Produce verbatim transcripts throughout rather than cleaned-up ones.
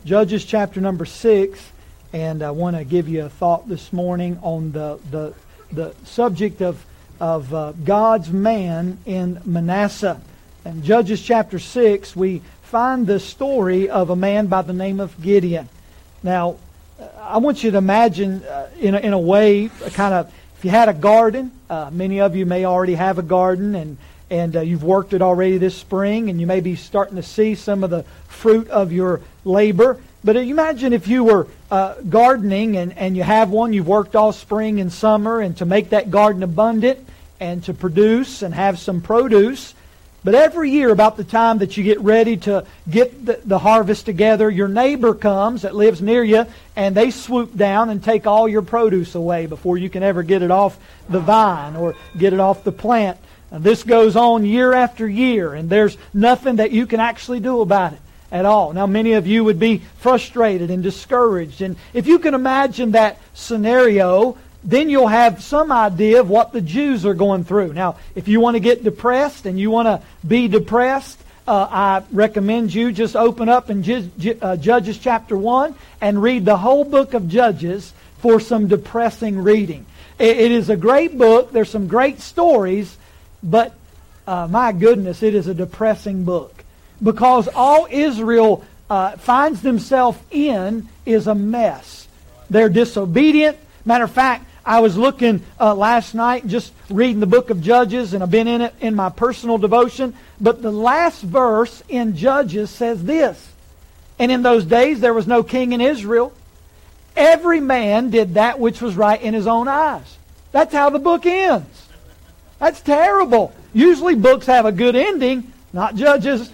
Judges chapter number six, and I want to give you a thought this morning on the the, the subject of, of uh, God's man in Manasseh. In Judges chapter six, we find the story of a man by the name of Gideon. Now, I want you to imagine uh, in, a, in a way, a kind of, if you had a garden, uh, many of you may already have a garden, and And uh, you've worked it already this spring, and you may be starting to see some of the fruit of your labor. But uh, imagine if you were uh, gardening and, and you have one, you've worked all spring and summer, and to make that garden abundant and to produce and have some produce. But every year, about the time that you get ready to get the, the harvest together, your neighbor comes that lives near you, and they swoop down and take all your produce away before you can ever get it off the vine or get it off the plant. Now, this goes on year after year, and there's nothing that you can actually do about it at all. Now, many of you would be frustrated and discouraged. And if you can imagine that scenario, then you'll have some idea of what the Jews are going through. Now, if you want to get depressed and you want to be depressed, uh, I recommend you just open up in Judges chapter one and read the whole book of Judges for some depressing reading. It is a great book. There's some great stories. But, uh, my goodness, it is a depressing book. Because all Israel uh, finds themselves in is a mess. They're disobedient. Matter of fact, I was looking uh, last night, just reading the book of Judges, and I've been in it in my personal devotion. But the last verse in Judges says this: "And in those days there was no king in Israel. Every man did that which was right in his own eyes." That's how the book ends. That's terrible. Usually books have a good ending, not Judges.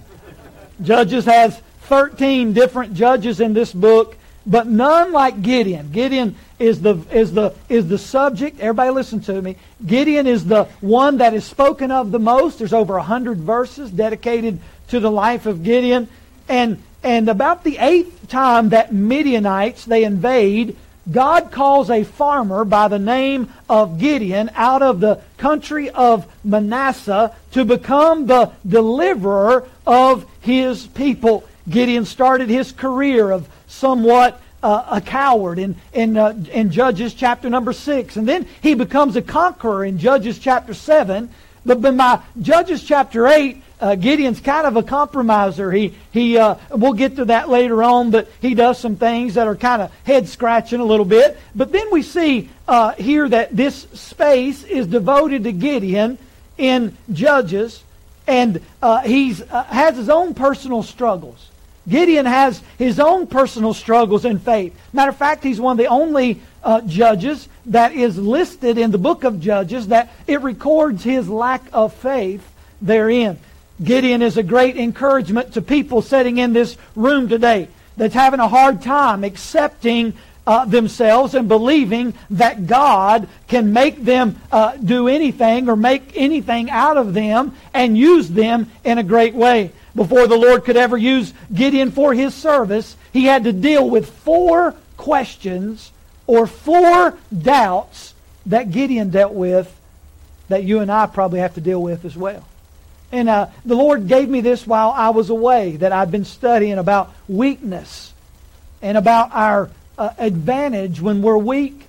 Judges has thirteen different judges in this book, but none like Gideon. Gideon is the is the is the subject. Everybody listen to me. Gideon is the one that is spoken of the most. There's over a hundred verses dedicated to the life of Gideon. And and about the eighth time that Midianites they invade, God calls a farmer by the name of Gideon out of the country of Manasseh to become the deliverer of His people. Gideon started his career of somewhat uh, a coward in in, uh, in Judges chapter number six. And then he becomes a conqueror in Judges chapter seven. But by Judges chapter eight, Uh, Gideon's kind of a compromiser. He he. Uh, we'll get to that later on, but he does some things that are kind of head scratching a little bit. But then we see uh, here that this space is devoted to Gideon in Judges, and uh, he's uh, has his own personal struggles. Gideon has his own personal struggles in faith. Matter of fact, he's one of the only uh, judges that is listed in the book of Judges that it records his lack of faith therein. Gideon is a great encouragement to people sitting in this room today that's having a hard time accepting uh, themselves and believing that God can make them uh, do anything or make anything out of them and use them in a great way. Before the Lord could ever use Gideon for His service, he had to deal with four questions or four doubts that Gideon dealt with that you and I probably have to deal with as well. And uh, the Lord gave me this while I was away, that I've been studying about weakness and about our uh, advantage when we're weak.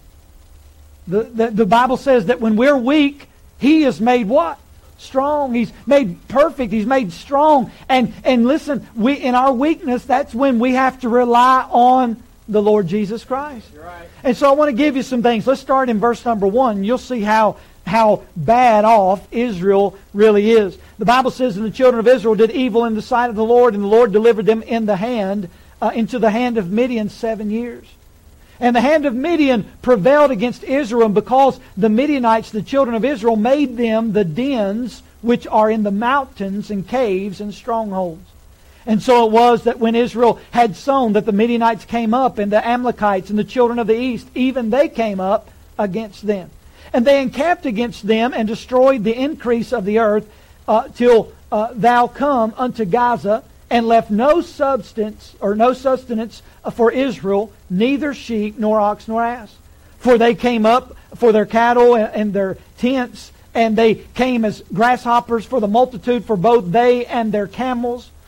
The, the, the Bible says that when we're weak, He is made what? Strong. He's made perfect. He's made strong. And, and listen, we in our weakness, that's when we have to rely on the Lord Jesus Christ. You're right. And so I want to give you some things. Let's start in verse number one. You'll see how how bad off Israel really is. The Bible says, "And the children of Israel did evil in the sight of the Lord, and the Lord delivered them in the hand, uh, into the hand of Midian seven years. And the hand of Midian prevailed against Israel, and because the Midianites, the children of Israel, made them the dens which are in the mountains and caves and strongholds. And so it was that when Israel had sown, that the Midianites came up, and the Amalekites and the children of the east, even they came up against them. And they encamped against them and destroyed the increase of the earth uh, till uh, thou come unto Gaza, and left no substance or no sustenance for Israel, neither sheep nor ox nor ass. For they came up for their cattle and their tents, and they came as grasshoppers for the multitude, for both they and their camels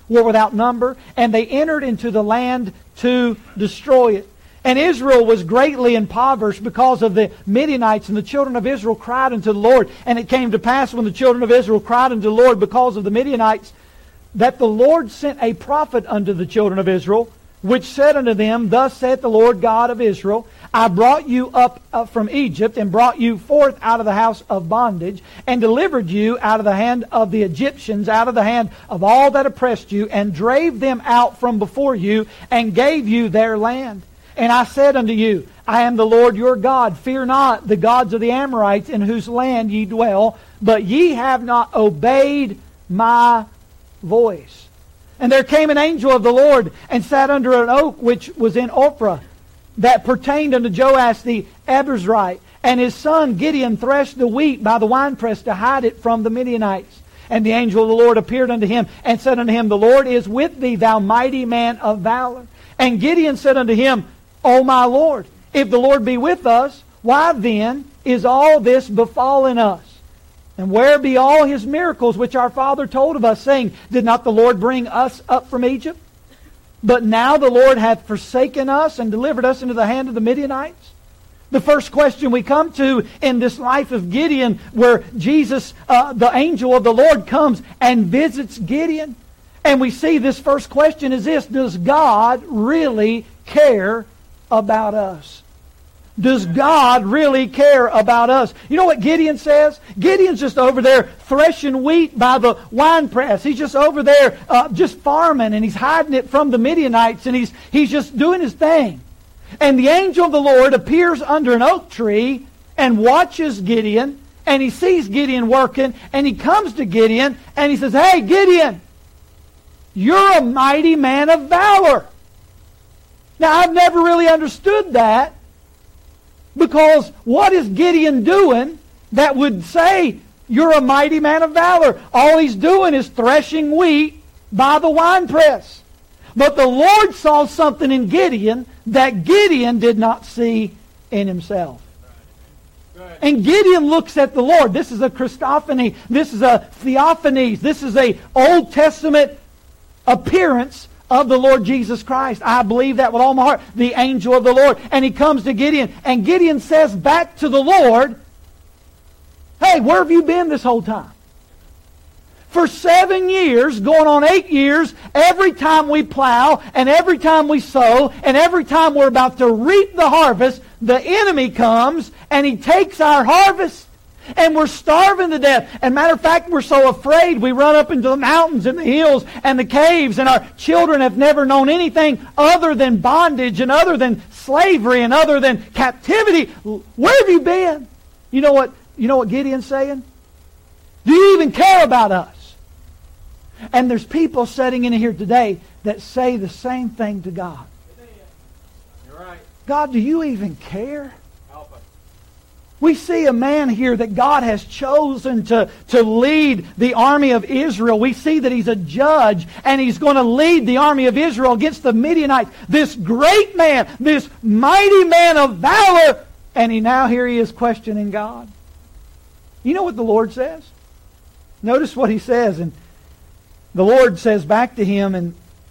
were without number, and they entered into the land to destroy it. And Israel was greatly impoverished because of the Midianites, and the children of Israel cried unto the Lord. And it came to pass, when the children of Israel cried unto the Lord because of the Midianites, that the Lord sent a prophet unto the children of Israel, which said unto them, Thus saith the Lord God of Israel, I brought you up, up from Egypt, and brought you forth out of the house of bondage, and delivered you out of the hand of the Egyptians, out of the hand of all that oppressed you, and drave them out from before you, and gave you their land. And I said unto you, I am the Lord your God. Fear not the gods of the Amorites, in whose land ye dwell, but ye have not obeyed my voice. And there came an angel of the Lord, and sat under an oak which was in Ophrah, that pertained unto Joash the Abiezrite. And his son Gideon threshed the wheat by the winepress to hide it from the Midianites. And the angel of the Lord appeared unto him, and said unto him, The Lord is with thee, thou mighty man of valor. And Gideon said unto him, O my Lord, if the Lord be with us, why then is all this befallen us? And where be all His miracles which our father told of us, saying, Did not the Lord bring us up from Egypt? But now the Lord hath forsaken us and delivered us into the hand of the Midianites. The first question we come to in this life of Gideon, where Jesus, uh, the angel of the Lord, comes and visits Gideon. And we see this first question is this: does God really care about us? Does God really care about us? You know what Gideon says? Gideon's just over there threshing wheat by the winepress. He's just over there uh, just farming, and he's hiding it from the Midianites, and he's, he's just doing his thing. And the angel of the Lord appears under an oak tree and watches Gideon, and he sees Gideon working, and he comes to Gideon, and he says, Hey, Gideon, you're a mighty man of valor. Now, I've never really understood that, because what is Gideon doing that would say, you're a mighty man of valor? All he's doing is threshing wheat by the winepress. But the Lord saw something in Gideon that Gideon did not see in himself. And Gideon looks at the Lord. This is a Christophany. This is a theophanies. This is a Old Testament appearance of the Lord Jesus Christ. I believe that with all my heart. The angel of the Lord. And he comes to Gideon. And Gideon says back to the Lord, Hey, where have you been this whole time? For seven years, going on eight years, every time we plow, and every time we sow, and every time we're about to reap the harvest, the enemy comes and he takes our harvest. And we're starving to death. And matter of fact, we're so afraid we run up into the mountains and the hills and the caves, and our children have never known anything other than bondage and other than slavery and other than captivity. Where have you been? You know what, you know what Gideon's saying? Do you even care about us? And there's people sitting in here today that say the same thing to God. You're right. God, do you even care? We see a man here that God has chosen to, to lead the army of Israel. We see that he's a judge, and he's going to lead the army of Israel against the Midianites. This great man, this mighty man of valor, and he now here he is questioning God. You know what the Lord says? Notice what he says. And the Lord says back to him in,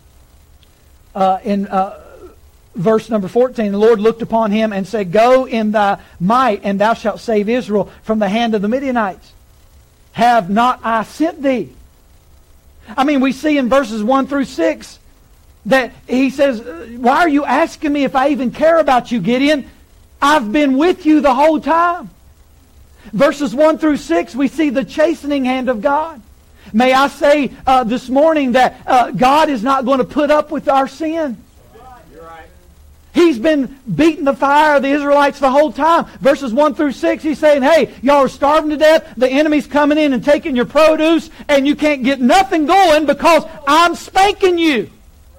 uh, in uh, verse number fourteen, the Lord looked upon him and said, Go in thy might, and thou shalt save Israel from the hand of the Midianites. Have not I sent thee? I mean, we see in verses one through six that he says, Why are you asking me if I even care about you, Gideon? I've been with you the whole time. Verses one through six, we see the chastening hand of God. May I say uh, this morning that uh, God is not going to put up with our sin. He's been beating the fire of the Israelites the whole time. Verses one through six, he's saying, Hey, y'all are starving to death. The enemy's coming in and taking your produce, and you can't get nothing going because I'm spanking you.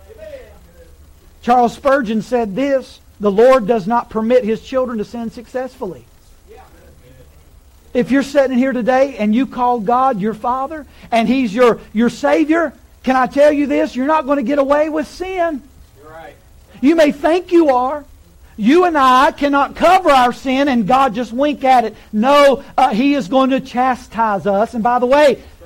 Charles Spurgeon said this: The Lord does not permit His children to sin successfully. If you're sitting here today and you call God your Father and He's your, your Savior, can I tell you this? You're not going to get away with sin. You may think you are. You and I cannot cover our sin and God just wink at it. No, uh, He is going to chastise us. And by the way,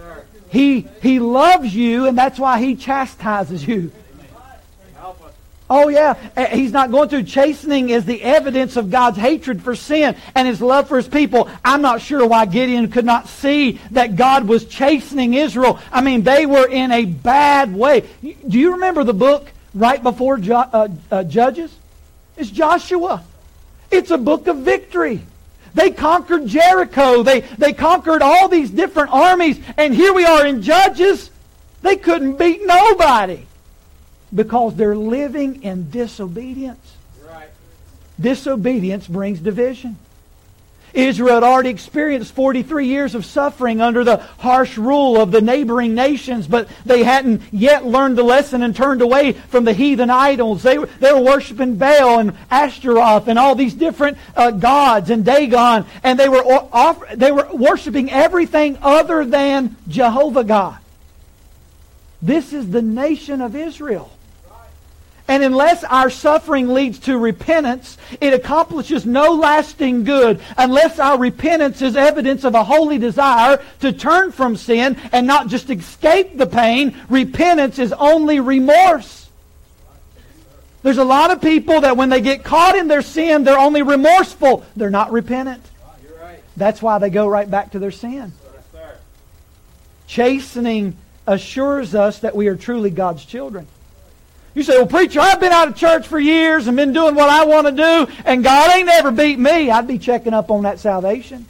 He, he loves you, and that's why He chastises you. Help us. Oh yeah, He's not going to. Chastening is the evidence of God's hatred for sin and His love for His people. I'm not sure why Gideon could not see that God was chastening Israel. I mean, they were in a bad way. Do you remember the book right before Ju- uh, uh, Judges? It's Joshua. It's a book of victory. They conquered Jericho. They, they conquered all these different armies. And here we are in Judges. They couldn't beat nobody. Because they're living in disobedience. Right. Disobedience brings division. Israel had already experienced forty-three years of suffering under the harsh rule of the neighboring nations, but they hadn't yet learned the lesson and turned away from the heathen idols. They were, they were worshiping Baal and Ashtaroth and all these different uh, gods and Dagon, and they were off, they were worshiping everything other than Jehovah God. This is the nation of Israel. And unless our suffering leads to repentance, it accomplishes no lasting good. Unless our repentance is evidence of a holy desire to turn from sin and not just escape the pain, repentance is only remorse. There's a lot of people that when they get caught in their sin, they're only remorseful. They're not repentant. You're right. That's why they go right back to their sin. Yes, sir. Chastening assures us that we are truly God's children. You say, well, preacher, I've been out of church for years and been doing what I want to do, and God ain't never beat me. I'd be checking up on that salvation.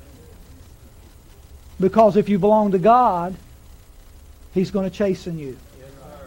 Because if you belong to God, He's going to chasten you. Yes,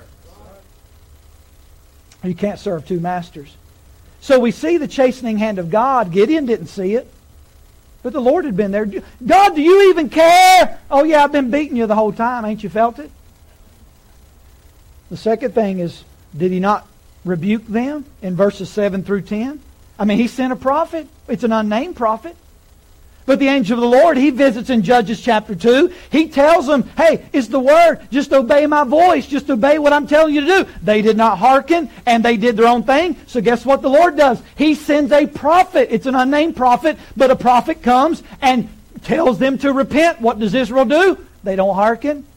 sir. You can't serve two masters. So we see the chastening hand of God. Gideon didn't see it. But the Lord had been there. God, do you even care? Oh yeah, I've been beating you the whole time. Ain't you felt it? The second thing is, did He not rebuke them in verses seven through ten? I mean, He sent a prophet. It's an unnamed prophet. But the angel of the Lord, He visits in Judges chapter two. He tells them, hey, it's the word. Just obey my voice. Just obey what I'm telling you to do. They did not hearken, and they did their own thing. So guess what the Lord does? He sends a prophet. It's an unnamed prophet, but a prophet comes and tells them to repent. What does Israel do? They don't hearken.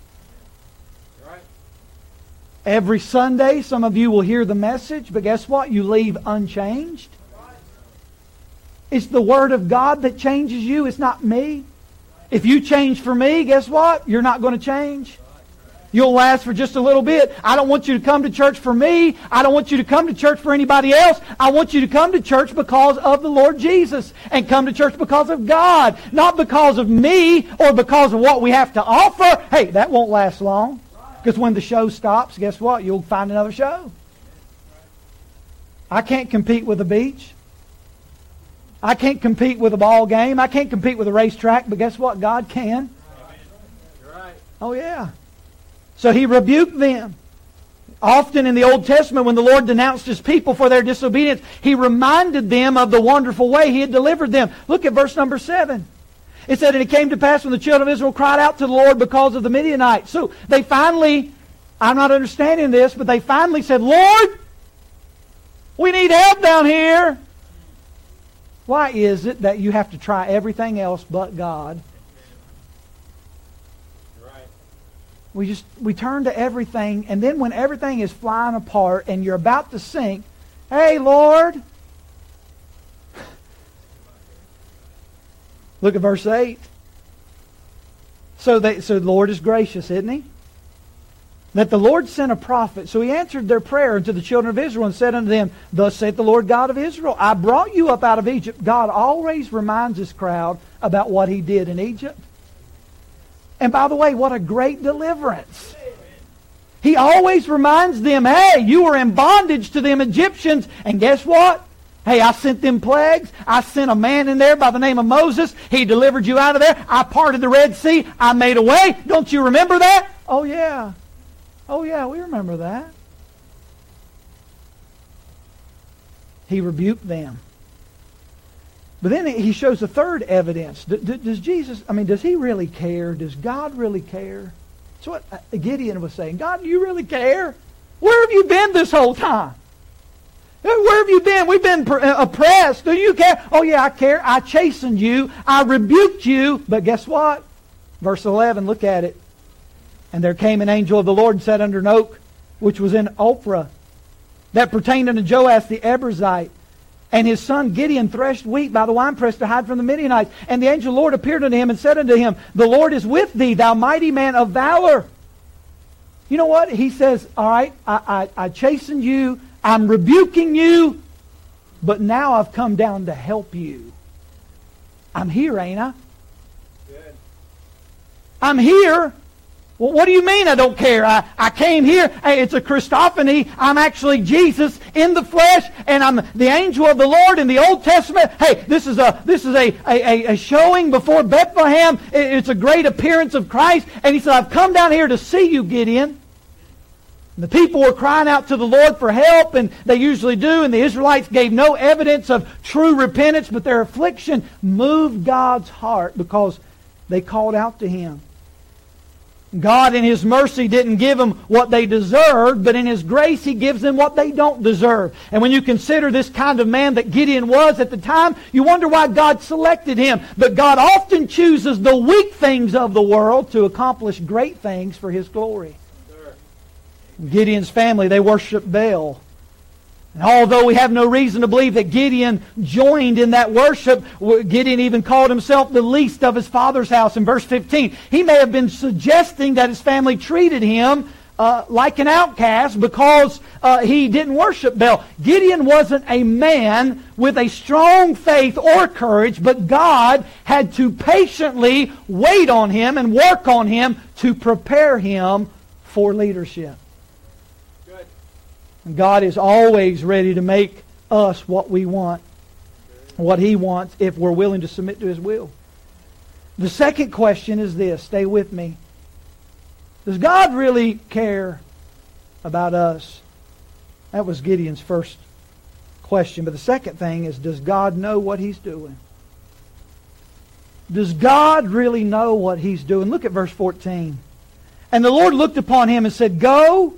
Every Sunday, some of you will hear the message, but guess what? You leave unchanged. It's the Word of God that changes you. It's not me. If you change for me, guess what? You're not going to change. You'll last for just a little bit. I don't want you to come to church for me. I don't want you to come to church for anybody else. I want you to come to church because of the Lord Jesus. And come to church because of God. Not because of me or because of what we have to offer. Hey, that won't last long. Because when the show stops, guess what? You'll find another show. I can't compete with a beach. I can't compete with a ball game. I can't compete with a racetrack. But guess what? God can. You're right. Oh yeah. So He rebuked them. Often in the Old Testament, when the Lord denounced His people for their disobedience, He reminded them of the wonderful way He had delivered them. Look at verse number seven. It said, and it came to pass when the children of Israel cried out to the Lord because of the Midianites. So they finally, I'm not understanding this, but they finally said, Lord, we need help down here. Why is it that you have to try everything else but God? You're right. We just, we turn to everything, and then when everything is flying apart and you're about to sink, hey, Lord. Look at verse eight. So, they, so the Lord is gracious, isn't He? That the Lord sent a prophet. So He answered their prayer unto the children of Israel and said unto them, thus saith the Lord God of Israel, I brought you up out of Egypt. God always reminds His crowd about what He did in Egypt. And by the way, what a great deliverance. He always reminds them, hey, you were in bondage to them Egyptians. And guess what? Hey, I sent them plagues. I sent a man in there by the name of Moses. He delivered you out of there. I parted the Red Sea. I made a way. Don't you remember that? Oh, yeah. Oh, yeah, we remember that. He rebuked them. But then He shows the third evidence. Does Jesus, I mean, does He really care? Does God really care? That's what Gideon was saying. God, do you really care? Where have you been this whole time? Where have you been? We've been oppressed. Do you care? Oh yeah, I care. I chastened you. I rebuked you. But guess what? Verse eleven, look at it. And there came an angel of the Lord and sat under an oak, which was in Ophrah, that pertained unto Joash the Abiezrite. And his son Gideon threshed wheat by the winepress to hide from the Midianites. And the angel of the Lord appeared unto him and said unto him, The Lord is with thee, thou mighty man of valor. You know what? He says, all right, I, I, I chastened you, I'm rebuking you, but now I've come down to help you. I'm here, ain't I? Good. I'm here. Well, what do you mean I don't care? I, I came here. Hey, it's a Christophany. I'm actually Jesus in the flesh, and I'm the angel of the Lord in the Old Testament. Hey, this is a this is a, a, a showing before Bethlehem. It's a great appearance of Christ. And he said, I've come down here to see you, Gideon. And the people were crying out to the Lord for help, and they usually do, and the Israelites gave no evidence of true repentance, but their affliction moved God's heart because they called out to Him. God in His mercy didn't give them what they deserved, but in His grace He gives them what they don't deserve. And when you consider this kind of man that Gideon was at the time, you wonder why God selected him. But God often chooses the weak things of the world to accomplish great things for His glory. Sir. Gideon's family, they worship Baal. And although we have no reason to believe that Gideon joined in that worship, Gideon even called himself the least of his father's house in verse fifteen. He may have been suggesting that his family treated him uh, like an outcast because uh, he didn't worship Baal. Gideon wasn't a man with a strong faith or courage, but God had to patiently wait on him and work on him to prepare him for leadership. God is always ready to make us what we want, what He wants, if we're willing to submit to His will. The second question is this. Stay with me. Does God really care about us? That was Gideon's first question. But the second thing is, does God know what He's doing? Does God really know what He's doing? Look at verse fourteen. And the Lord looked upon him and said, Go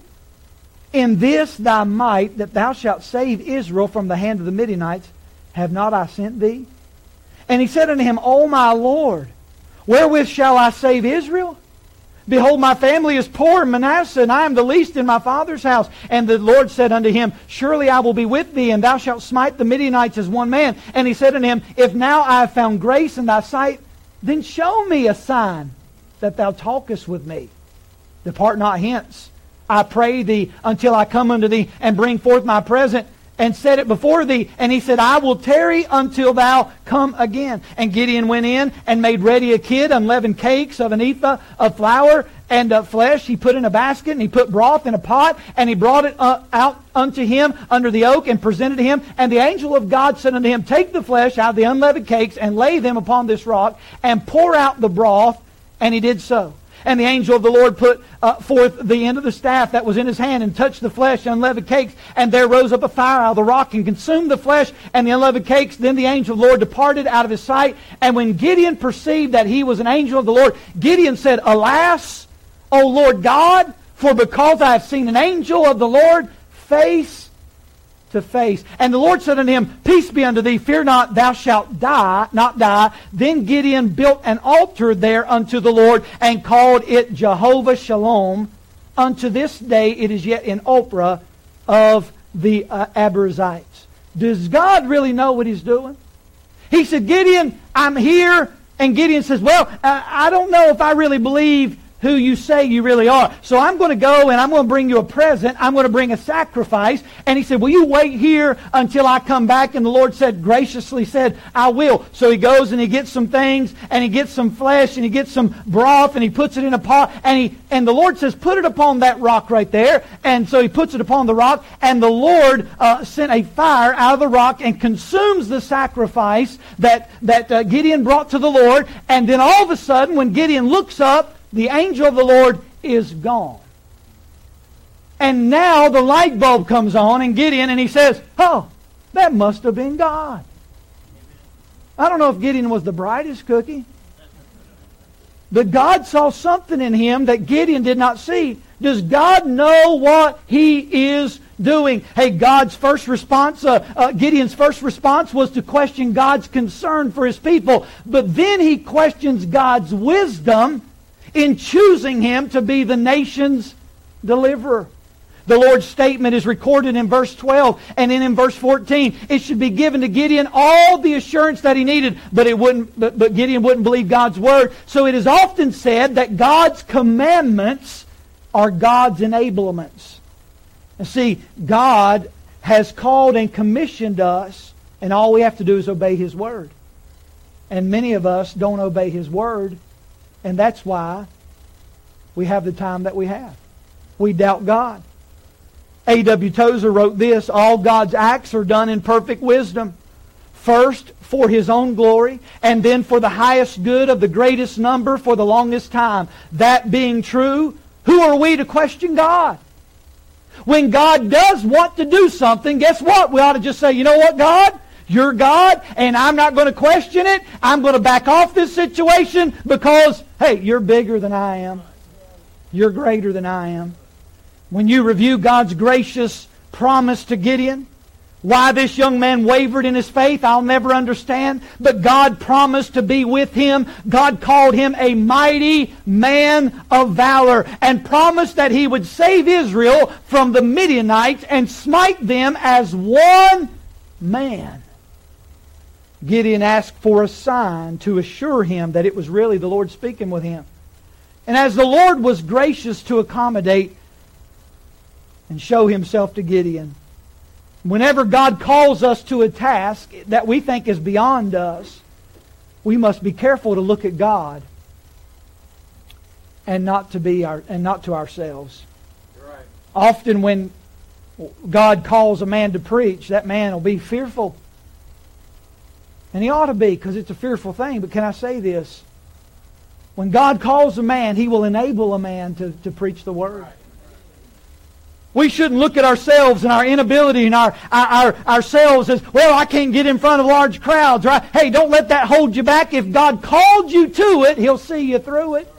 in this thy might, that thou shalt save Israel from the hand of the Midianites. Have not I sent thee? And he said unto him, O my Lord, wherewith shall I save Israel? Behold, my family is poor in Manasseh, and I am the least in my father's house. And the Lord said unto him, Surely I will be with thee, and thou shalt smite the Midianites as one man. And he said unto him, If now I have found grace in thy sight, then show me a sign that thou talkest with me. Depart not hence, I pray thee, until I come unto thee and bring forth my present and set it before thee. And he said, I will tarry until thou come again. And Gideon went in and made ready a kid, unleavened cakes of an ephah of flour and of flesh. He put in a basket, and he put broth in a pot, and he brought it uh, out unto him under the oak and presented to him. And the angel of God said unto him, Take the flesh out of the unleavened cakes and lay them upon this rock and pour out the broth. And he did so. And the angel of the Lord put uh, forth the end of the staff that was in his hand and touched the flesh and unleavened cakes. And there rose up a fire out of the rock and consumed the flesh and the unleavened cakes. Then the angel of the Lord departed out of his sight. And when Gideon perceived that he was an angel of the Lord, Gideon said, Alas, O Lord God, for because I have seen an angel of the Lord face to face. And the Lord said unto him, Peace be unto thee, fear not, thou shalt die, not die. Then Gideon built an altar there unto the Lord, and called it Jehovah Shalom. Unto this day it is yet in Ophrah of the uh, Abiezrites. Does God really know what He's doing? He said, Gideon, I'm here. And Gideon says, well, I don't know if I really believe who you say you really are. So I'm going to go and I'm going to bring you a present. I'm going to bring a sacrifice. And he said, will you wait here until I come back? And the Lord said, graciously said, I will. So he goes and he gets some things, and he gets some flesh, and he gets some broth, and he puts it in a pot. And he and the Lord says, put it upon that rock right there. And so he puts it upon the rock, and the Lord uh, sent a fire out of the rock and consumes the sacrifice that, that uh, Gideon brought to the Lord. And then all of a sudden, when Gideon looks up, the angel of the Lord is gone. And now the light bulb comes on in Gideon, and he says, oh, that must have been God. I don't know if Gideon was the brightest cookie, but God saw something in him that Gideon did not see. Does God know what He is doing? Hey, God's first response, uh, uh, Gideon's first response was to question God's concern for His people. But then he questions God's wisdom in choosing him to be the nation's deliverer. The Lord's statement is recorded in verse twelve, and then in verse fourteen, it should be given to Gideon all the assurance that he needed, but it wouldn't. But, but Gideon wouldn't believe God's word. So it is often said that God's commandments are God's enablements. And see, God has called and commissioned us, and all we have to do is obey His word. And many of us don't obey His word, and that's why we have the time that we have. We doubt God. A W Tozer wrote this: all God's acts are done in perfect wisdom. First for His own glory, and then for the highest good of the greatest number for the longest time. That being true, who are we to question God? When God does want to do something, guess what? We ought to just say, you know what, God? You're God, and I'm not going to question it. I'm going to back off this situation because, hey, you're bigger than I am. You're greater than I am. When you review God's gracious promise to Gideon, why this young man wavered in his faith, I'll never understand. But God promised to be with him. God called him a mighty man of valor and promised that He would save Israel from the Midianites and smite them as one man. Gideon asked for a sign to assure him that it was really the Lord speaking with him. And as the Lord was gracious to accommodate and show Himself to Gideon, whenever God calls us to a task that we think is beyond us, we must be careful to look at God and not to be our and not to ourselves. You're right. Often when God calls a man to preach, that man will be fearful. And he ought to be, because it's a fearful thing. But can I say this? When God calls a man, He will enable a man to, to preach the Word. Right. We shouldn't look at ourselves and our inability and our, our, our ourselves as, well, I can't get in front of large crowds. Right? Hey, don't let that hold you back. If God called you to it, He'll see you through it.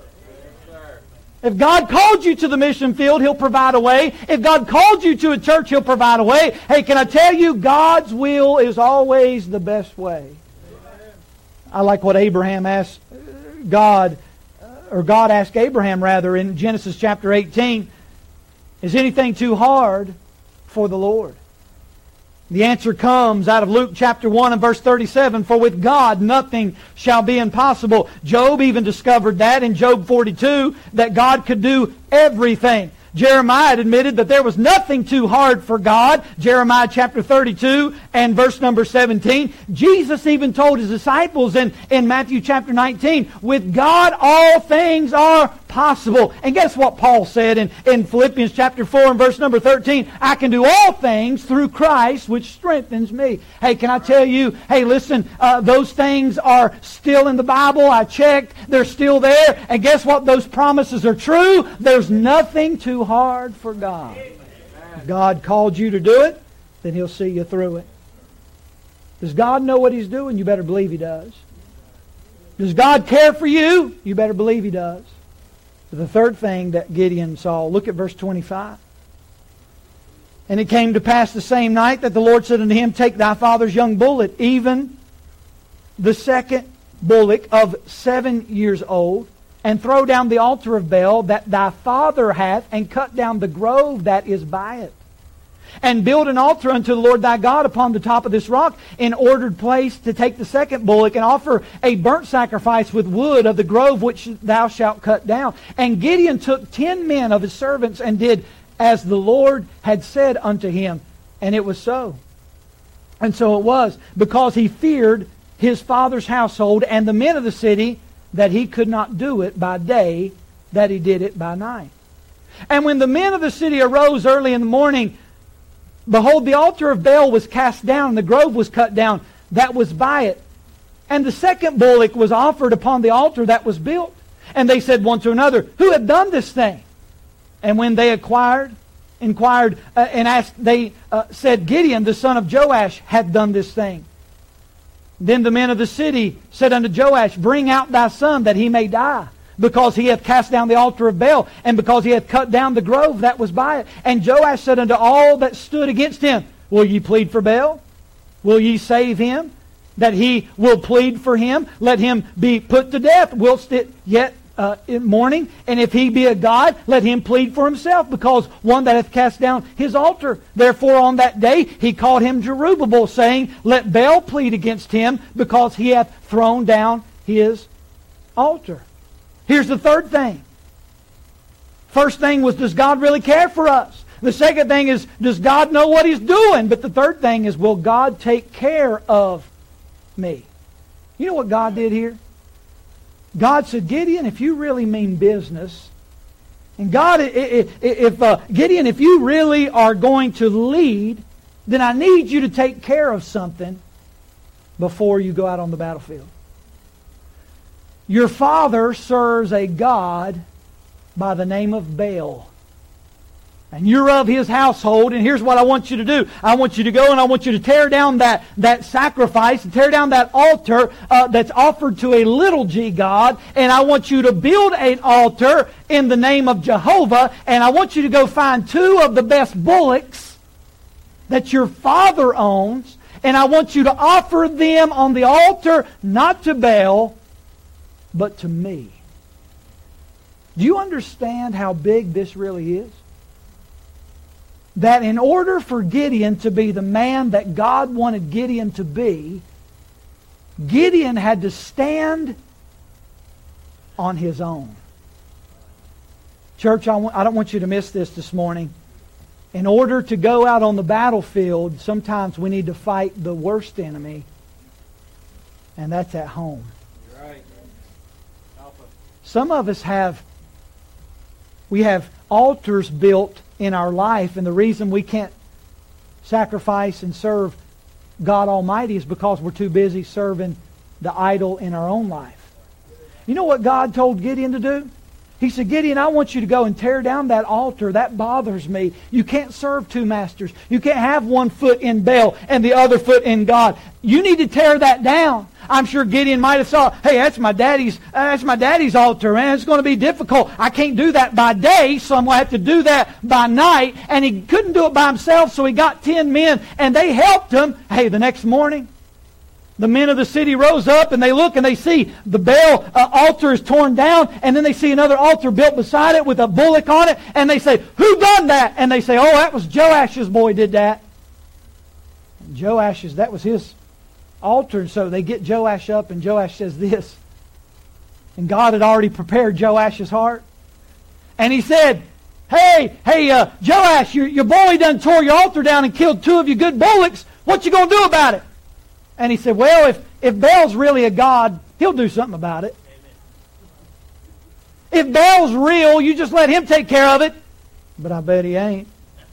If God called you to the mission field, He'll provide a way. If God called you to a church, He'll provide a way. Hey, can I tell you, God's will is always the best way. I like what Abraham asked God, or God asked Abraham rather, in Genesis chapter eighteen. Is anything too hard for the Lord? The answer comes out of Luke chapter one and verse thirty-seven. For with God nothing shall be impossible. Job even discovered that in Job forty-two, that God could do everything. Jeremiah admitted that there was nothing too hard for God. Jeremiah chapter thirty-two and verse number seventeen. Jesus even told His disciples in, in Matthew chapter nineteen, with God all things are possible. And guess what Paul said in, in Philippians chapter four and verse number thirteen? I can do all things through Christ which strengthens me. Hey, can I tell you, hey, listen, uh, those things are still in the Bible. I checked. They're still there. And guess what? Those promises are true. There's nothing too hard for God. If God called you to do it, then He'll see you through it. Does God know what He's doing? You better believe He does. Does God care for you? You better believe He does. But the third thing that Gideon saw, look at verse twenty-five. And it came to pass the same night that the Lord said unto him, take thy father's young bullock, even the second bullock of seven years old, and throw down the altar of Baal that thy father hath, and cut down the grove that is by it. And build an altar unto the Lord thy God upon the top of this rock, in ordered place to take the second bullock, and offer a burnt sacrifice with wood of the grove which thou shalt cut down. And Gideon took ten men of his servants, and did as the Lord had said unto him. And it was so. And so it was, because he feared his father's household and the men of the city, that he could not do it by day, that he did it by night. And when the men of the city arose early in the morning, behold, the altar of Baal was cast down, and the grove was cut down that was by it. And the second bullock was offered upon the altar that was built. And they said one to another, who hath done this thing? And when they acquired, inquired uh, and asked, they uh, said, Gideon, the son of Joash, hath done this thing. Then the men of the city said unto Joash, bring out thy son, that he may die, because he hath cast down the altar of Baal, and because he hath cut down the grove that was by it. And Joash said unto all that stood against him, will ye plead for Baal? Will ye save him, that he will plead for him? Let him be put to death, whilst it yet uh, uh, in morning. And if he be a god, let him plead for himself, because one that hath cast down his altar. Therefore on that day he called him Jerubbaal, saying, let Baal plead against him, because he hath thrown down his altar. Here's the third thing. First thing was, does God really care for us? The second thing is, does God know what He's doing? But the third thing is, will God take care of me? You know what God did here? God said, Gideon, if you really mean business, and God, if, if uh, Gideon, if you really are going to lead, then I need you to take care of something before you go out on the battlefield. Your father serves a god by the name of Baal. And you're of his household, and here's what I want you to do. I want you to go and I want you to tear down that, that sacrifice, tear down that altar uh, that's offered to a little g god, and I want you to build an altar in the name of Jehovah, and I want you to go find two of the best bullocks that your father owns, and I want you to offer them on the altar, not to Baal, but to me. Do you understand how big this really is? That in order for Gideon to be the man that God wanted Gideon to be, Gideon had to stand on his own. Church, I, want, I don't want you to miss this this morning. In order to go out on the battlefield, sometimes we need to fight the worst enemy, and that's at home. You're right. Alpha. Some of us have, we have altars built in our life, and the reason we can't sacrifice and serve God Almighty is because we're too busy serving the idol in our own life. You know what God told Gideon to do? He said, Gideon, I want you to go and tear down that altar. That bothers me. You can't serve two masters. You can't have one foot in Baal and the other foot in God. You need to tear that down. I'm sure Gideon might have thought, hey, that's my daddy's uh, that's my daddy's altar, man. It's going to be difficult. I can't do that by day, so I'm going to have to do that by night. And he couldn't do it by himself, so he got ten men, and they helped him. Hey, the next morning, the men of the city rose up, and they look and they see the Baal uh, altar is torn down, and then they see another altar built beside it with a bullock on it, and they say, who done that? And they say, oh, that was Joash's boy did that. And Joash's, that was his altar. And so they get Joash up, and Joash says this. And God had already prepared Joash's heart. And he said, hey, hey, uh, Joash, your, your boy done tore your altar down and killed two of your good bullocks. What you going to do about it? And he said, well, if, if Baal's really a god, he'll do something about it. Amen. If Baal's real, you just let him take care of it. But I bet he ain't.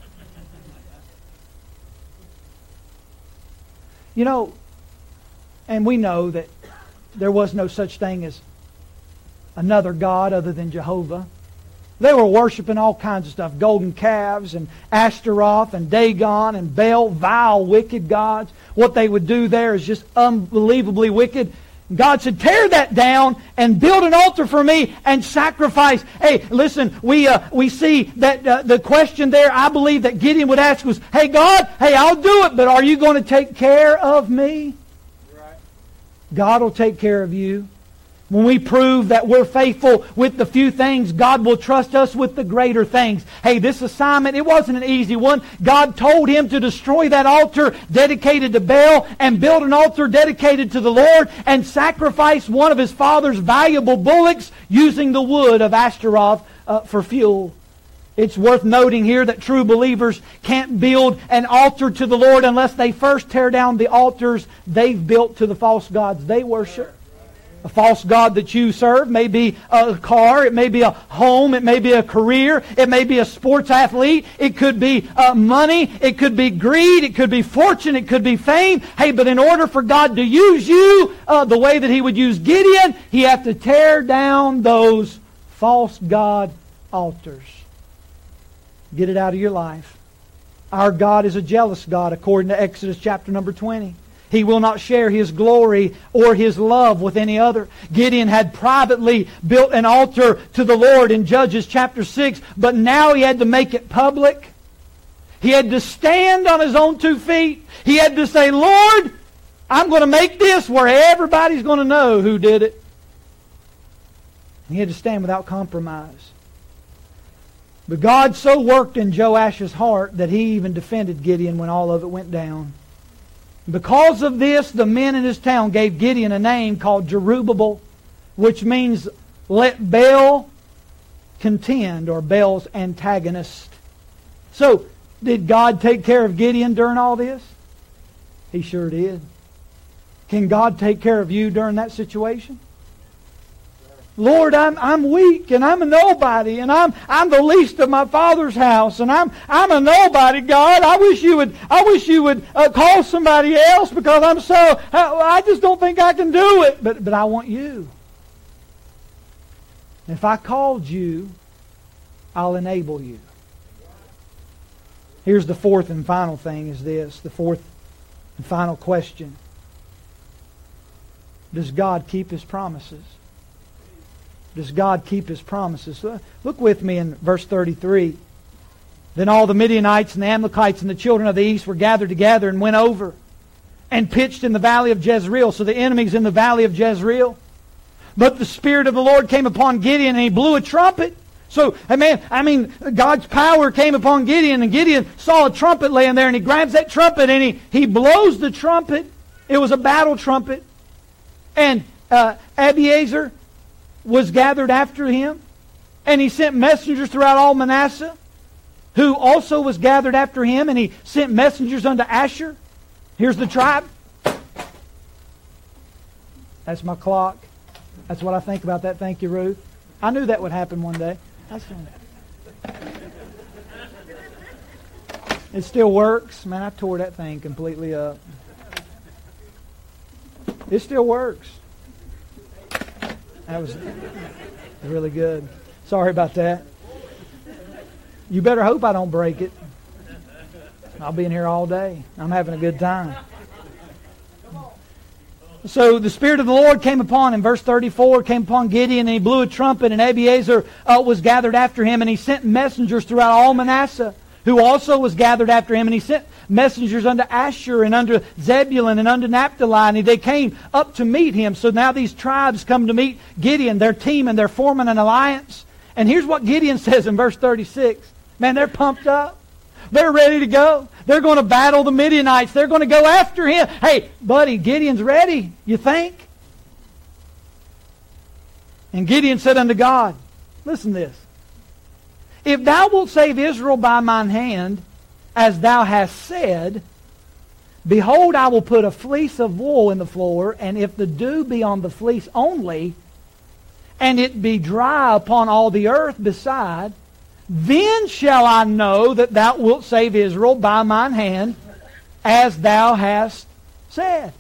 You know, and we know that there was no such thing as another god other than Jehovah. They were worshiping all kinds of stuff. Golden calves and Ashtaroth and Dagon and Baal, vile, wicked gods. What they would do there is just unbelievably wicked. God said, tear that down and build an altar for me and sacrifice. Hey, listen, we uh, we see that uh, the question there, I believe that Gideon would ask was, hey God, hey, I'll do it, but are you going to take care of me? Right. God will take care of you. When we prove that we're faithful with the few things, God will trust us with the greater things. Hey, this assignment, it wasn't an easy one. God told him to destroy that altar dedicated to Baal and build an altar dedicated to the Lord and sacrifice one of his father's valuable bullocks using the wood of Ashtaroth uh, for fuel. It's worth noting here that true believers can't build an altar to the Lord unless they first tear down the altars they've built to the false gods they worship. A false god that you serve may be a car, it may be a home, it may be a career, it may be a sports athlete, it could be uh, money, it could be greed, it could be fortune, it could be fame. Hey, but in order for God to use you uh, the way that He would use Gideon, He has to tear down those false god altars. Get it out of your life. Our God is a jealous God, according to Exodus chapter number twenty. He will not share His glory or His love with any other. Gideon had privately built an altar to the Lord in Judges chapter six, but now he had to make it public. He had to stand on his own two feet. He had to say, Lord, I'm going to make this where everybody's going to know who did it. And he had to stand without compromise. But God so worked in Joash's heart that he even defended Gideon when all of it went down. Because of this, the men in his town gave Gideon a name called Jerubbaal, which means let Baal contend, or Baal's antagonist. So, did God take care of Gideon during all this? He sure did. Can God take care of you during that situation? Lord, I'm I'm weak and I'm a nobody and I'm I'm the least of my father's house and I'm I'm a nobody. God, I wish you would I wish you would uh, call somebody else because I'm so I, I just don't think I can do it. But but I want you. If I called you, I'll enable you. Here's the fourth and final thing: is this the fourth and final question? Does God keep His promises? Does God keep His promises? Look with me in verse thirty-three. Then all the Midianites and the Amalekites and the children of the east were gathered together and went over and pitched in the valley of Jezreel. So the enemy's in the valley of Jezreel. But the Spirit of the Lord came upon Gideon and he blew a trumpet. So, I mean, I mean, God's power came upon Gideon, and Gideon saw a trumpet laying there, and he grabs that trumpet and he, he blows the trumpet. It was a battle trumpet. And uh, Abiezer was gathered after him, and he sent messengers throughout all Manasseh, who also was gathered after him, and he sent messengers unto Asher. Here's the tribe. That's my clock. That's what I think about that. Thank you, Ruth. I knew that would happen one day. It still works. Man, I tore that thing completely up. It still works. That was really good. Sorry about that. You better hope I don't break it. I'll be in here all day. I'm having a good time. So the Spirit of the Lord came upon him. Verse thirty-four, came upon Gideon, and he blew a trumpet, and Abiezer uh, was gathered after him, and he sent messengers throughout all Manasseh, who also was gathered after him, and he sent messengers unto Asher and unto Zebulun and unto Naphtali, and they came up to meet him. So now these tribes come to meet Gideon, their team, and they're forming an alliance. And here's what Gideon says in verse thirty-six. Man, they're pumped up. They're ready to go. They're going to battle the Midianites. They're going to go after him. Hey, buddy, Gideon's ready, you think? And Gideon said unto God, listen to this. If thou wilt save Israel by mine hand, as thou hast said, behold, I will put a fleece of wool in the floor, and if the dew be on the fleece only, and it be dry upon all the earth beside, then shall I know that thou wilt save Israel by mine hand, as thou hast said.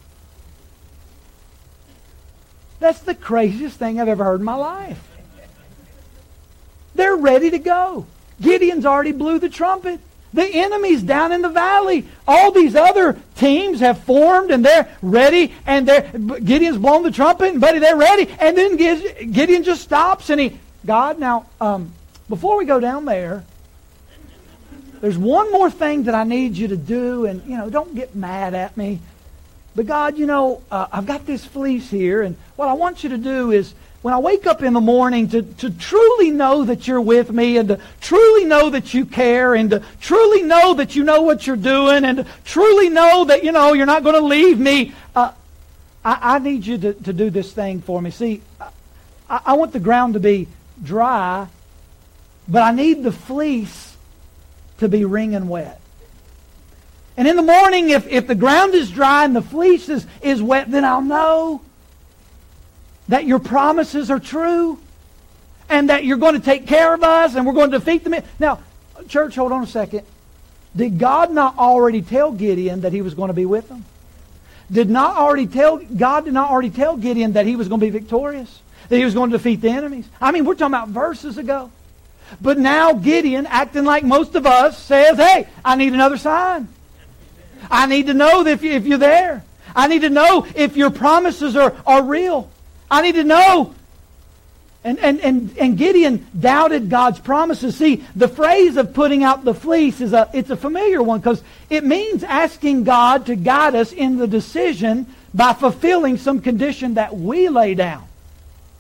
That's the craziest thing I've ever heard in my life. They're ready to go. Gideon's already blew the trumpet. The enemy's down in the valley. All these other teams have formed and they're ready, and they're, Gideon's blown the trumpet, and buddy, they're ready. And then Gideon just stops and he, God, now, um, before we go down there, there's one more thing that I need you to do, and, you know, don't get mad at me. But God, you know, uh, I've got this fleece here, and what I want you to do is, when I wake up in the morning, to, to truly know that you're with me, and to truly know that you care, and to truly know that you know what you're doing, and to truly know that, you know, you're not going to leave me, uh, I, I need you to, to do this thing for me. See, I, I want the ground to be dry, but I need the fleece to be wringing wet. And in the morning, if, if the ground is dry and the fleece is, is wet, then I'll know that your promises are true and that you're going to take care of us and we're going to defeat them. Now, church, hold on a second. Did God not already tell Gideon that he was going to be with them? Did not already tell God did not already tell Gideon that he was going to be victorious? That he was going to defeat the enemies? I mean, we're talking about verses ago. But now Gideon, acting like most of us, says, hey, I need another sign. I need to know that if, you, if you're there. I need to know if your promises are, are real. I need to know. And, and, and, and Gideon doubted God's promises. See, the phrase of putting out the fleece, is a it's a familiar one because it means asking God to guide us in the decision by fulfilling some condition that we lay down.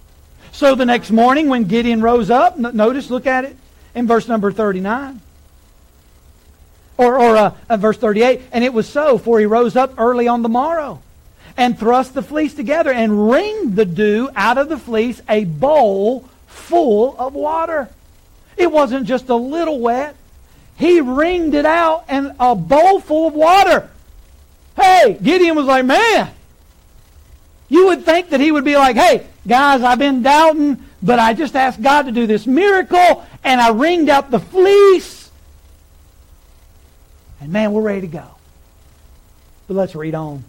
So the next morning when Gideon rose up, n- notice, look at it in verse number thirty-nine. Or, or uh, uh, verse thirty-eight. And it was so, for he rose up early on the morrow, and thrust the fleece together, and wringed the dew out of the fleece, a bowl full of water. It wasn't just a little wet. He wringed it out, and a bowl full of water. Hey, Gideon was like, man, you would think that he would be like, hey, guys, I've been doubting, but I just asked God to do this miracle, and I wringed out the fleece. And man, we're ready to go. But let's read on.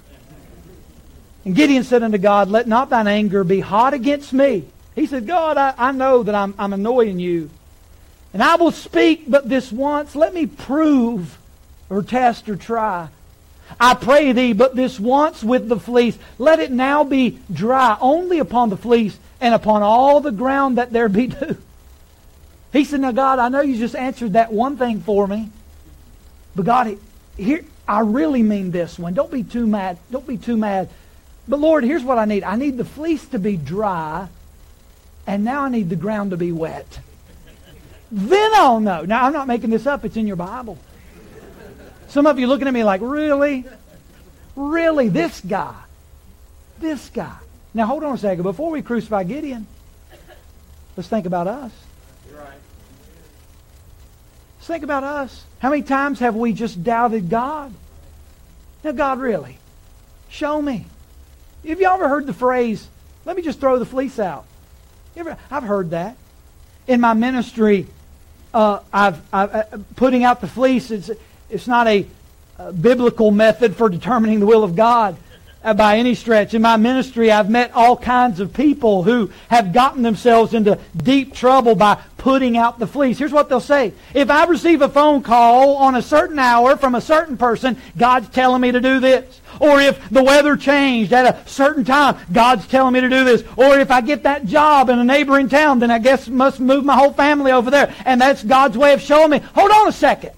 And Gideon said unto God, let not thine anger be hot against me. He said, God, I, I know that I'm, I'm annoying you. And I will speak but this once. Let me prove or test or try. I pray thee but this once with the fleece. Let it now be dry only upon the fleece and upon all the ground that there be dew. He said, now God, I know you just answered that one thing for me. But God, here I really mean this one. Don't be too mad. Don't be too mad. But Lord, here's what I need. I need the fleece to be dry, and now I need the ground to be wet. Then I'll know. Now, I'm not making this up. It's in your Bible. Some of you looking at me like, really? Really? This guy? This guy? Now, hold on a second. Before we crucify Gideon, let's think about us. You're right. Let's think about us. How many times have we just doubted God? Now, God, really? Show me. Have you ever heard the phrase, let me just throw the fleece out? You ever, I've heard that. In my ministry, uh, I've, I've uh, putting out the fleece, it's, it's not a, a biblical method for determining the will of God uh, by any stretch. In my ministry, I've met all kinds of people who have gotten themselves into deep trouble by putting out the fleece. Here's what they'll say. If I receive a phone call on a certain hour from a certain person, God's telling me to do this. Or if the weather changed at a certain time, God's telling me to do this. Or if I get that job in a neighboring town, then I guess must move my whole family over there. And that's God's way of showing me. Hold on a second.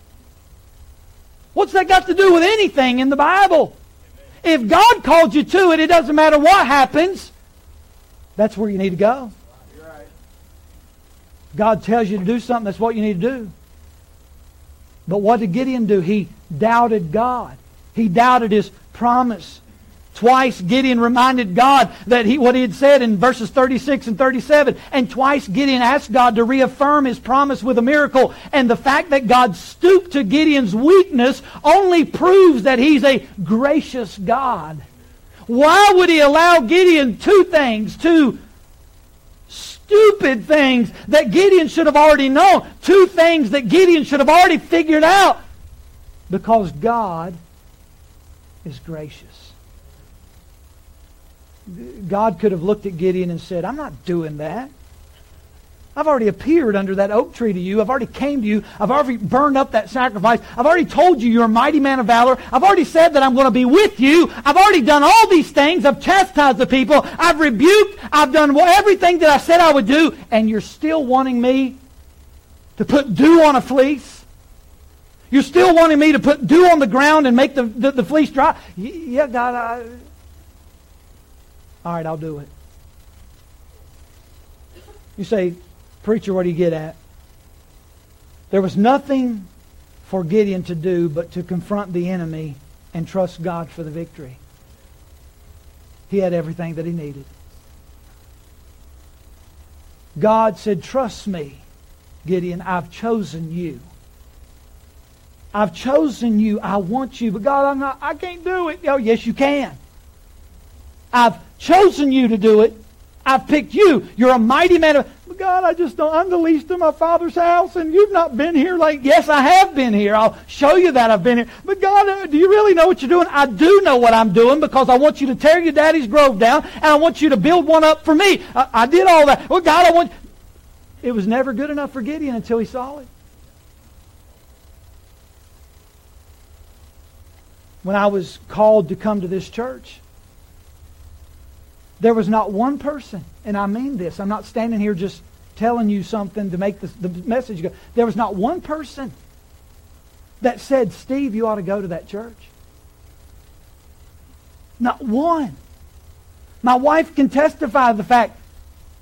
What's that got to do with anything in the Bible? If God called you to it, it doesn't matter what happens. That's where you need to go. You're right. God tells you to do something, that's what you need to do. But what did Gideon do? He doubted God. He doubted His promise. Twice Gideon reminded God that he what he had said in verses thirty-six and thirty-seven. And twice Gideon asked God to reaffirm His promise with a miracle. And the fact that God stooped to Gideon's weakness only proves that He's a gracious God. Why would He allow Gideon two things, two stupid things that Gideon should have already known, two things that Gideon should have already figured out? Because God is gracious. God could have looked at Gideon and said, I'm not doing that. I've already appeared under that oak tree to you. I've already came to you. I've already burned up that sacrifice. I've already told you you're a mighty man of valor. I've already said that I'm going to be with you. I've already done all these things. I've chastised the people. I've rebuked. I've done everything that I said I would do. And you're still wanting me to put dew on a fleece? You're still wanting me to put dew on the ground and make the, the, the fleece dry? Yeah, God, I... All right, I'll do it. You say, preacher, what do you get at? There was nothing for Gideon to do but to confront the enemy and trust God for the victory. He had everything that he needed. God said, trust me, Gideon, I've chosen you. I've chosen you. I want you. But God, I'm not, I can't do it. Oh, yes, you can. I've chosen you to do it. I've picked you. You're a mighty man of... But God, I just don't... I'm the least of my father's house, and you've not been here. Like, yes, I have been here. I'll show you that I've been here. But God, uh, do you really know what you're doing? I do know what I'm doing, because I want you to tear your daddy's grove down, and I want you to build one up for me. I, I did all that. Well, God, I want... It was never good enough for Gideon until he saw it. When I was called to come to this church, there was not one person, and I mean this, I'm not standing here just telling you something to make the, the message go. There was not one person that said, Steve, you ought to go to that church. Not one. My wife can testify to the fact,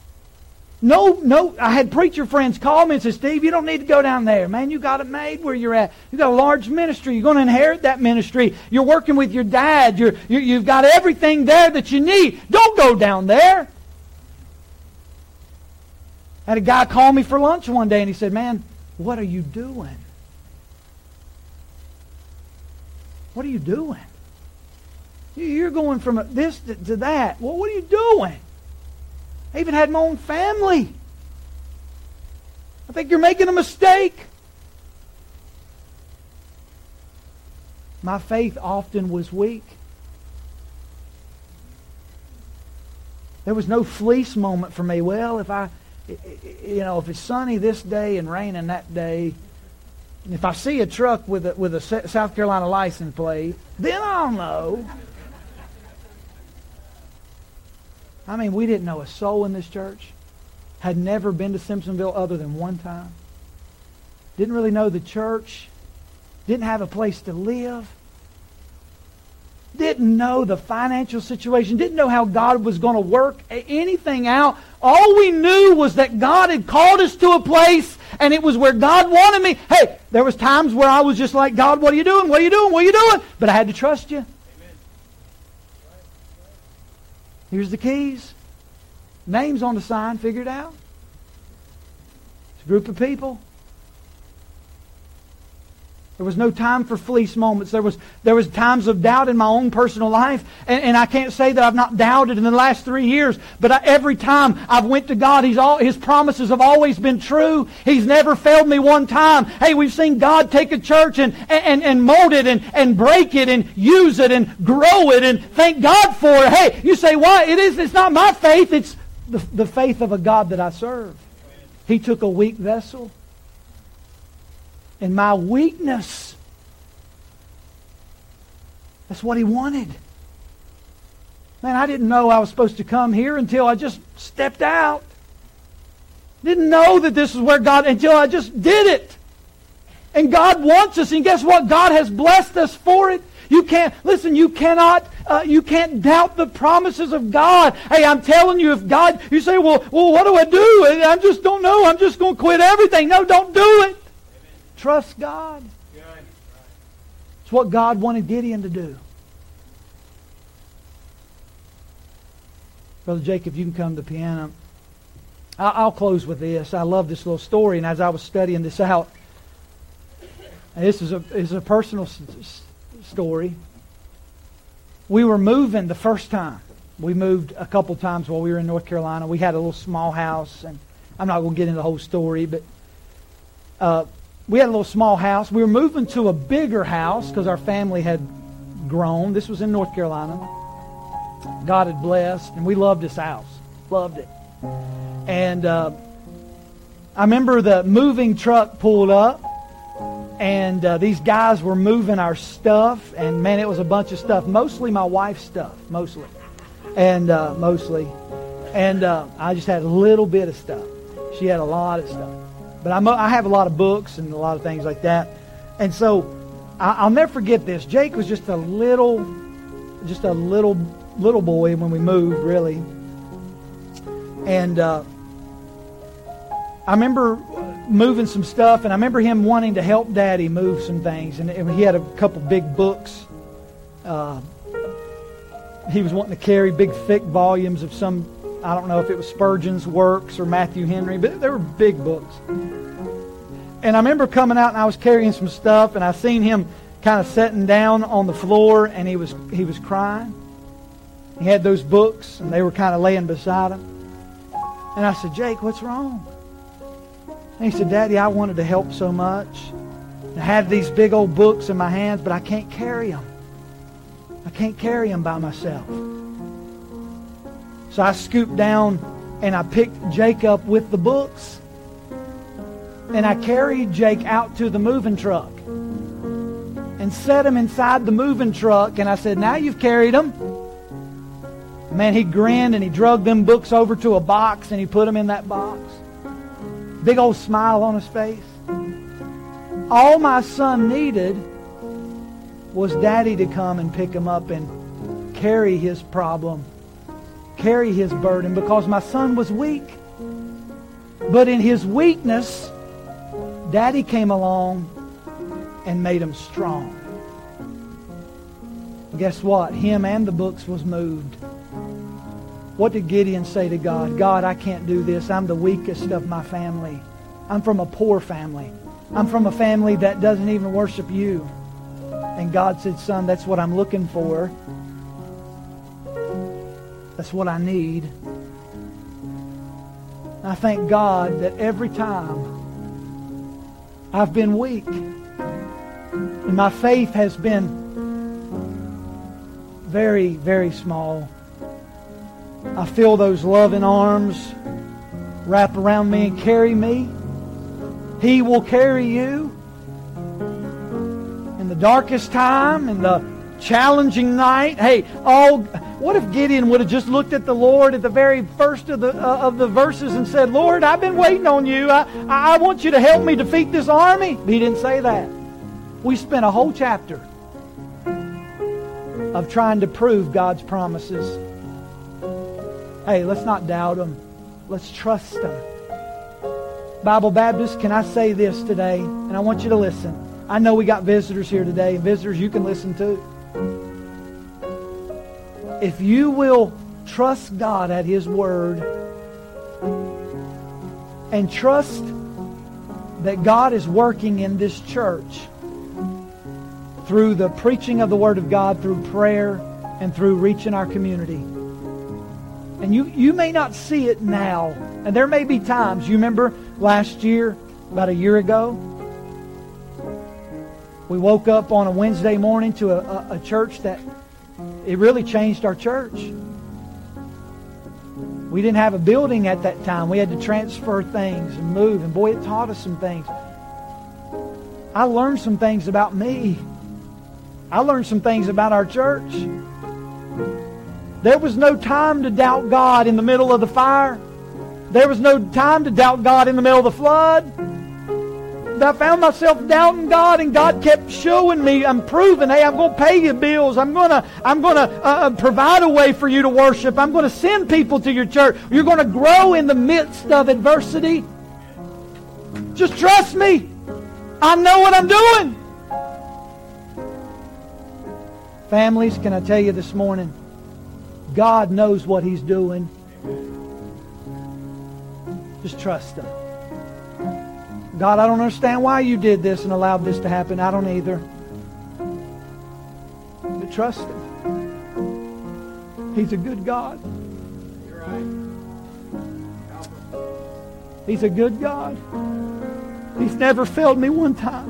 No, no, I had preacher friends call me and say, Steve, you don't need to go down there. Man, you got it made where you're at. You got a large ministry. You're going to inherit that ministry. You're working with your dad. You're, you're, you've got everything there that you need. Don't go down there. I had a guy call me for lunch one day and he said, man, what are you doing? What are you doing? You're going from this to that. Well, what are you doing? I even had my own family. I think you're making a mistake. My faith often was weak. There was no fleece moment for me. Well, if I, you know, if it's sunny this day and raining that day, if I see a truck with a, with a South Carolina license plate, then I'll know. I mean, we didn't know a soul in this church. Had never been to Simpsonville other than one time. Didn't really know the church. Didn't have a place to live. Didn't know the financial situation. Didn't know how God was going to work anything out. All we knew was that God had called us to a place, and it was where God wanted me. Hey, there was times where I was just like, God, what are you doing? What are you doing? What are you doing? But I had to trust you. Here's the keys. Names on the sign, figured out. It's a group of people. There was no time for fleece moments. There was there was times of doubt in my own personal life. And, and I can't say that I've not doubted in the last three years. But I, every time I've went to God, He's all, His promises have always been true. He's never failed me one time. Hey, we've seen God take a church and, and, and mold it and, and break it and use it and grow it. And thank God for it. Hey, you say, why? It is, it's not my faith. It's the, the faith of a God that I serve. He took a weak vessel. In my weakness. That's what He wanted. Man, I didn't know I was supposed to come here until I just stepped out. Didn't know that this is where God, until I just did it. And God wants us, and guess what? God has blessed us for it. You can't, listen, you cannot, uh, you can't doubt the promises of God. Hey, I'm telling you, if God, you say, well, well, what do I do? I just don't know. I'm just going to quit everything. No, don't do it. Trust God. It's what God wanted Gideon to do. Brother Jacob, you can come to the piano. I'll close with this. I love this little story, and as I was studying this out, this is a, is a personal story. We were moving the first time. We moved a couple times while we were in North Carolina. We had a little small house, and I'm not going to get into the whole story, but uh, we had a little small house. We were moving to a bigger house because our family had grown. This was in North Carolina. God had blessed, and we loved this house. Loved it. And uh, I remember the moving truck pulled up, and uh, these guys were moving our stuff, and man, it was a bunch of stuff. Mostly my wife's stuff, mostly. And uh, mostly. And uh, I just had a little bit of stuff. She had a lot of stuff. But I'm, I have a lot of books and a lot of things like that. And so I, I'll never forget this. Jake was just a little, just a little, little boy when we moved, really. And uh, I remember moving some stuff, and I remember him wanting to help Daddy move some things. And he had a couple big books. Uh, he was wanting to carry big, thick volumes of some, I don't know if it was Spurgeon's works or Matthew Henry, but they were big books. And I remember coming out and I was carrying some stuff, and I seen him kind of sitting down on the floor, and he was he was crying. He had those books, and they were kind of laying beside him. And I said, Jake, what's wrong? And he said, Daddy, I wanted to help so much. I had these big old books in my hands, but I can't carry them. I can't carry them by myself. So I scooped down and I picked Jake up with the books. And I carried Jake out to the moving truck and set him inside the moving truck. And I said, now you've carried him. Man, he grinned and he drug them books over to a box and he put them in that box. Big old smile on his face. All my son needed was Daddy to come and pick him up and carry his problem, carry his burden, because my son was weak. But in his weakness, Daddy came along and made him strong. Guess what? Him and the books was moved. What did Gideon say to God? God, I can't do this. I'm the weakest of my family. I'm from a poor family. I'm from a family that doesn't even worship you. And God said, son, that's what I'm looking for. That's what I need. And I thank God that every time I've been weak and my faith has been very, very small, I feel those loving arms wrap around me and carry me. He will carry you in the darkest time, in the challenging night. Hey, all what if Gideon would have just looked at the Lord at the very first of the uh, of the verses and said, Lord, I've been waiting on you. I, I want you to help me defeat this army. He didn't say that. We spent a whole chapter of trying to prove God's promises. Hey, let's not doubt Him. Let's trust Him. Bible Baptist, can I say this today? And I want you to listen. I know we got visitors here today. Visitors, you can listen too. If you will trust God at His Word and trust that God is working in this church through the preaching of the Word of God, through prayer, and through reaching our community. And you, you may not see it now. And there may be times, you remember last year, about a year ago, we woke up on a Wednesday morning to a, a, a church that it really changed our church. We didn't have a building at that time. We had to transfer things and move. And boy, it taught us some things. I learned some things about me. I learned some things about our church. There was no time to doubt God in the middle of the fire. There was no time to doubt God in the middle of the flood. I found myself doubting God, and God kept showing me, I'm proving, hey, I'm going to pay your bills. I'm going to I'm going to uh, provide a way for you to worship. I'm going to send people to your church. You're going to grow in the midst of adversity. Just trust me. I know what I'm doing. Families, can I tell you this morning, God knows what He's doing. Just trust Him. God, I don't understand why you did this and allowed this to happen. I don't either. But trust Him. He's a good God. You're right. Help us. He's a good God. He's never failed me one time.